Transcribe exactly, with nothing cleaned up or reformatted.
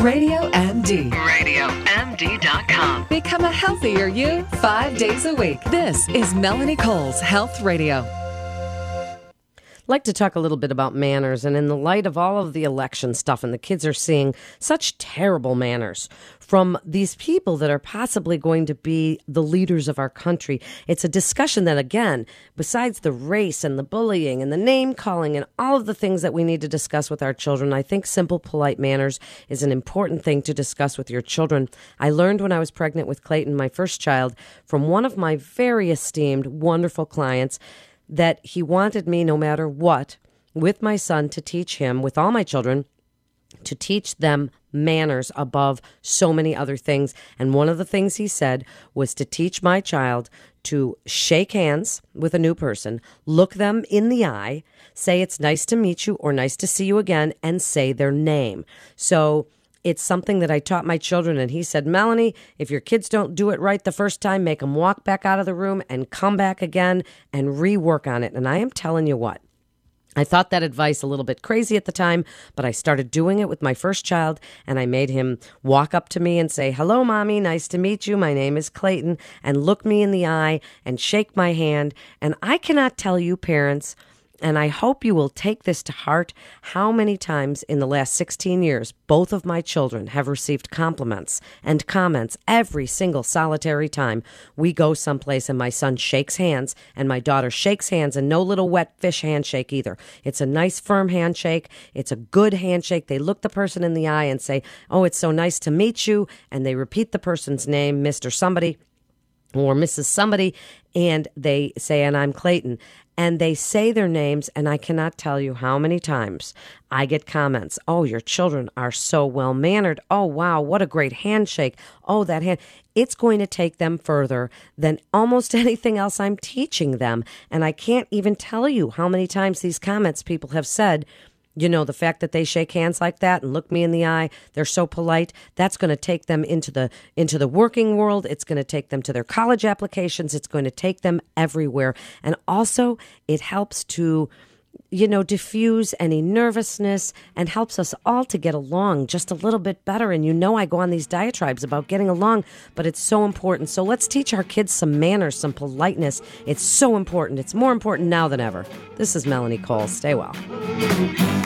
Radio M D. radio M D dot com. Become a healthier you five days a week. This is Melanie Cole's Health Radio. I'd like to talk a little bit about manners, and in the light of all of the election stuff, and the kids are seeing such terrible manners from these people that are possibly going to be the leaders of our country. It's a discussion that, again, besides the race and the bullying and the name calling and all of the things that we need to discuss with our children, I think simple, polite manners is an important thing to discuss with your children. I learned when I was pregnant with Clayton, my first child, from one of my very esteemed, wonderful clients, that he wanted me, no matter what, with my son, to teach him, with all my children, to teach them manners above so many other things. And one of the things he said was to teach my child to shake hands with a new person, look them in the eye, say it's nice to meet you or nice to see you again, and say their name. So it's something that I taught my children, and he said, Melanie, if your kids don't do it right the first time, make them walk back out of the room and come back again and rework on it. And I am telling you what, I thought that advice a little bit crazy at the time, but I started doing it with my first child, and I made him walk up to me and say, hello, Mommy, nice to meet you. My name is Clayton, and look me in the eye and shake my hand. And I cannot tell you, parents, and I hope you will take this to heart, how many times in the last sixteen years both of my children have received compliments and comments every single solitary time we go someplace and my son shakes hands and my daughter shakes hands, and no little wet fish handshake either. It's a nice firm handshake. It's a good handshake. They look the person in the eye and say, oh, it's so nice to meet you, and they repeat the person's name, Mister Somebody or Missus Somebody, and they say, and I'm Clayton. And they say their names, and I cannot tell you how many times I get comments. Oh, your children are so well-mannered. Oh, wow, what a great handshake. Oh, that hand. It's going to take them further than almost anything else I'm teaching them. And I can't even tell you how many times these comments people have said, you know, the fact that they shake hands like that and look me in the eye, they're so polite, that's going to take them into the into the working world. It's going to take them to their college applications. It's going to take them everywhere. And also, it helps to, you know, diffuse any nervousness and helps us all to get along just a little bit better. And you know, I go on these diatribes about getting along, but it's so important. So let's teach our kids some manners, some politeness. It's so important. It's more important now than ever. This is Melanie Cole. Stay well.